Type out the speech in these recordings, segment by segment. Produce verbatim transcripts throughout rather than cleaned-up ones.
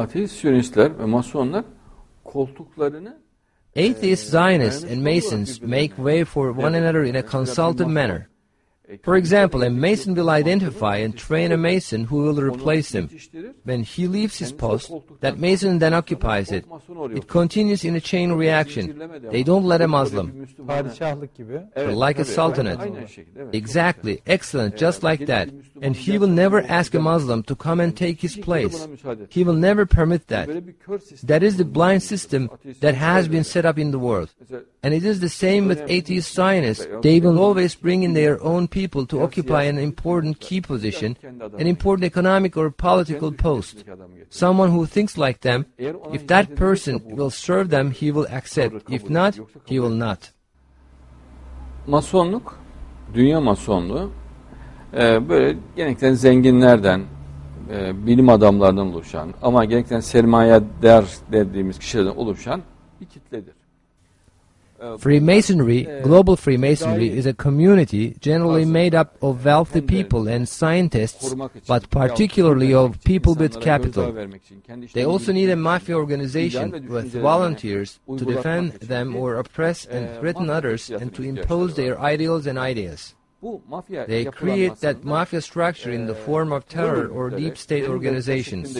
ateist Siyonistler ve Masonlar koltuklarını Atheist Zionists and Masons make way for one another in a consultative manner. For example, a Mason will identify and train a Mason who will replace him. When he leaves his post, that Mason then occupies it. It continues in a chain reaction. They don't let a Muslim. Like a sultanate. Exactly, excellent, just like that. And he will never ask a Muslim to come and take his place. He will never permit that. That is the blind system that has been set up in the world. And it is the same with atheist Zionists. They will always bring in their own people to occupy an important key position, an important economic or political post. Someone who thinks like them, if that person will serve them, he will accept. If not, he will not. Masonluk, dünya masonluğu, e, böyle genellikle zenginlerden, e, bilim adamlarından oluşan ama genellikle sermayedar dediğimiz kişilerden oluşan bir kitledir. Freemasonry, global Freemasonry, is a community generally made up of wealthy people and scientists, but particularly of people with capital. They also need a mafia organization with volunteers to defend them or oppress and threaten others and to impose their ideals and ideas. They create that mafia structure in the form of terror or deep state organizations.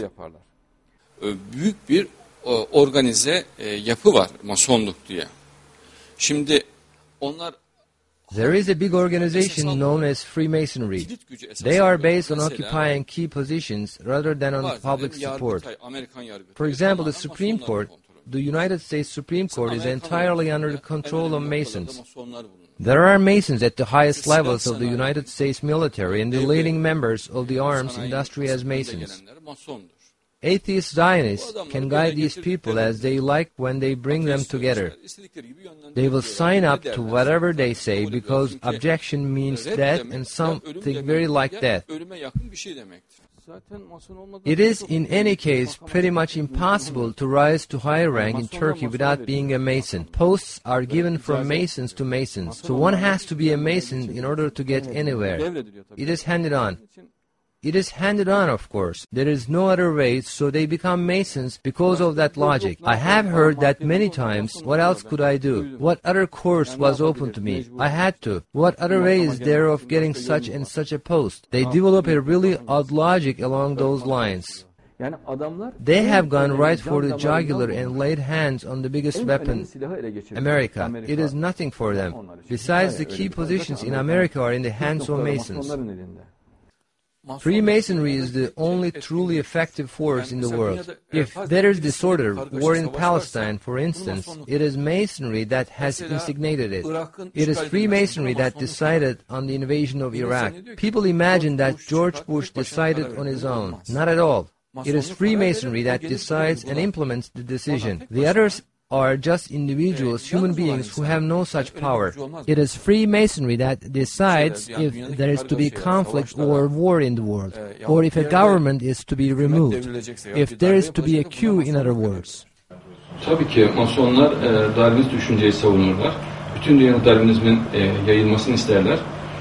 Büyük bir organize yapı var Masonluk diye. Şimdi onlar There is a big organization known as Freemasonry. They are based on occupying key positions rather than on public support. For example, the Supreme Court, the United States Supreme Court, is entirely under the control of Masons. There are Masons at the highest levels of the United States military and the leading members of the arms industry as Masons. Atheist Zionists can guide these people as they like when they bring them together. They will sign up to whatever they say because objection means death and something very like that. It is in any case pretty much impossible to rise to higher rank in Turkey without being a Mason. Posts are given from Masons to Masons, so one has to be a Mason in order to get anywhere. It is handed on. It is handed on, of course. There is no other way, so they become Masons because of that logic. I have heard that many times. What else could I do? What other course was open to me? I had to. What other way is there of getting such and such a post? They develop a really odd logic along those lines. They have gone right for the jugular and laid hands on the biggest weapon, America. It is nothing for them. Besides, the key positions in America are in the hands of Masons. Freemasonry is the only truly effective force in the world. If there is disorder, war in Palestine, for instance, it is Masonry that has instigated it. It is Freemasonry that decided on the invasion of Iraq. People imagine that George Bush decided on his own. Not at all. It is Freemasonry that decides and implements the decision. The others are just individuals, human beings who have no such power. It is Freemasonry that decides if there is to be conflict or war in the world, or if a government is to be removed, if there is to be a coup, in other words. Tabii ki Masonlar e, Darwinist düşünceyi savunurlar. Bütün dünyada Darwinizmin e, yayılmasını isterler.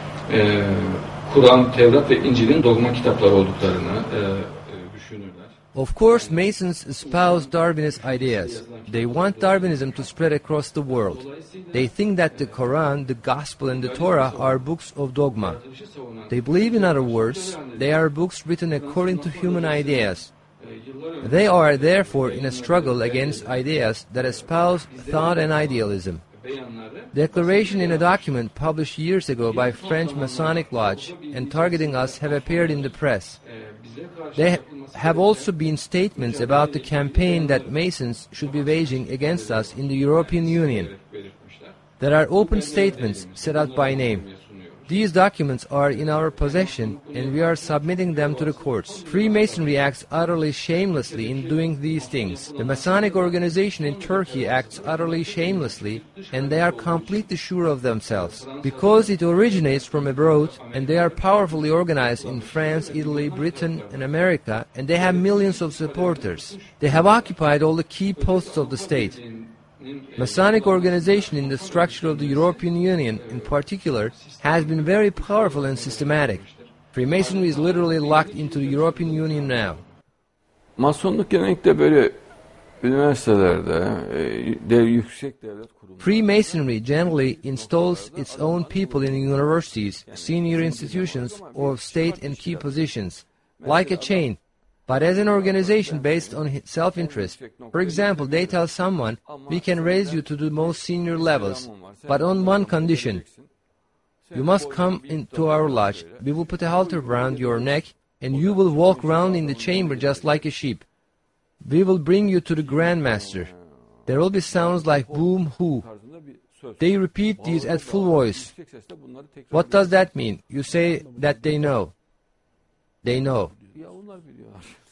E, Kur'an, Tevrat ve İncil'in dogma kitapları olduklarını e, e, düşünürler. Of course, Masons espouse Darwinist ideas. They want Darwinism to spread across the world. They think that the Quran, the Gospel, and the Torah are books of dogma. They believe, in other words, they are books written according to human ideas. They are, therefore, in a struggle against ideas that espouse thought and idealism. Declaration in a document published years ago by French Masonic Lodge and targeting us have appeared in the press. There have also been statements about the campaign that Masons should be waging against us in the European Union. There are open statements set out by name. These documents are in our possession and we are submitting them to the courts. Freemasonry acts utterly shamelessly in doing these things. The Masonic organization in Turkey acts utterly shamelessly and they are completely sure of themselves. Because it originates from abroad and they are powerfully organized in France, Italy, Britain and America and they have millions of supporters. They have occupied all the key posts of the state. Masonic organization in the structure of the European Union, in particular, has been very powerful and systematic. Freemasonry is literally locked into the European Union now. Masonluk genellikle böyle üniversitelerde, e, dev, yüksek devlet kurumları. Freemasonry generally installs its own people in universities, senior institutions, or state and key positions, like a chain, but as an organization based on self-interest. For example, they tell someone, we can raise you to the most senior levels, but on one condition. You must come into our lodge, we will put a halter around your neck, and you will walk round in the chamber just like a sheep. We will bring you to the Grand Master. There will be sounds like boom, hoo. They repeat these at full voice. What does that mean? You say that they know. They know. Ya onlar biliyorlar.